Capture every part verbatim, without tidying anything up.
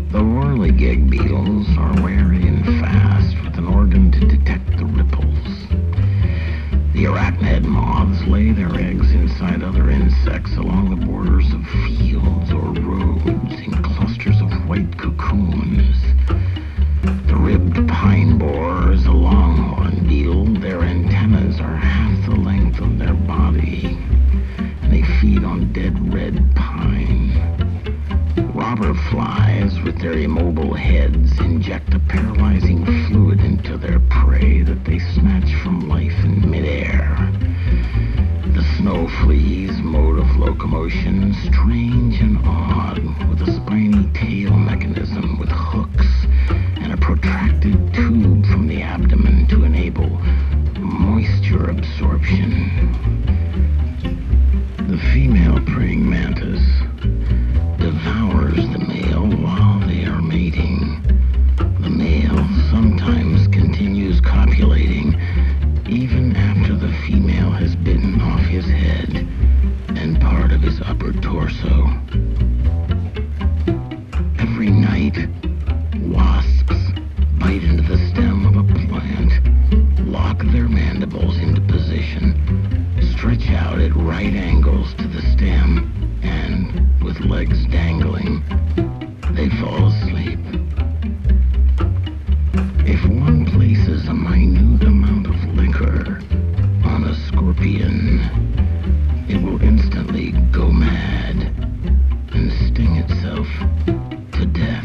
The whirligig beetles are wary and fast, with an organ to detect the ripples. The arachnid moths lay their eggs inside other insects along the borders of fields or roads in clusters of white cocoons. The ribbed pine borer is a longhorn beetle. Their antennas are half the length of their body, and they feed on dead red pine. Robber flies, with their immobile heads, inject a paralyzing fluid into their prey that they snatch from life in midair. The snow flea's mode of locomotion, strange and odd, with a spiny tail mechanism with hooks and a protracted tube from the abdomen to enable moisture absorption. The female praying mantis devours the male while they are mating. The male sometimes continues copulating even after the female has bitten off his head and part of his upper torso. Every night, wasps bite into the stem of a plant, lock their mandibles into position, stretch out at right angles to the stem, and, with legs dangling, they fall asleep. If one places a minute amount of liquor on a scorpion, it will instantly go mad and sting itself to death.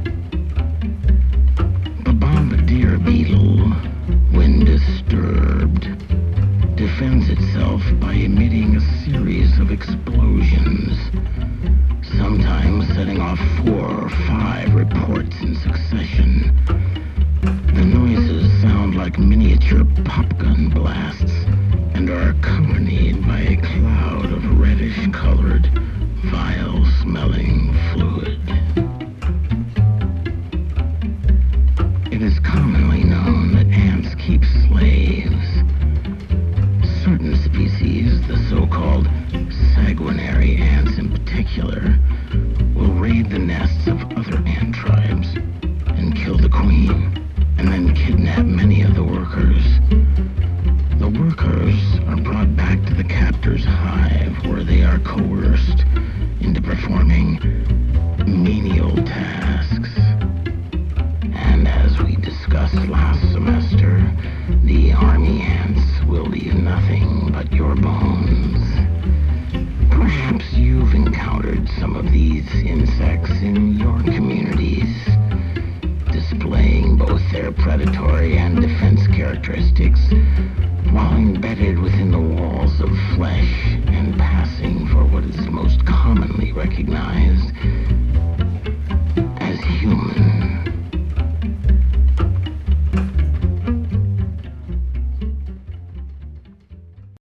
The bombardier beetle, when disturbed, defends itself by emitting a series of explosions, sometimes setting off four or five reports in succession. The noises sound like miniature popgun blasts and are accompanied by a cloud of reddish-colored, vile-smelling fluid. It is commonly known that ants keep slaves. Certain species, the so-called sanguinary ants in particular, will raid the nests of other ant tribes and kill the queen, and then kidnap many of the workers. The workers are brought back to the captor's hive, where they are coerced into performing menial tasks. And as we discussed last semester, the army ants will leave nothing but your bones. Perhaps you've encountered some of these insects in your communities, displaying both their predatory and defense characteristics while embedded within the walls of flesh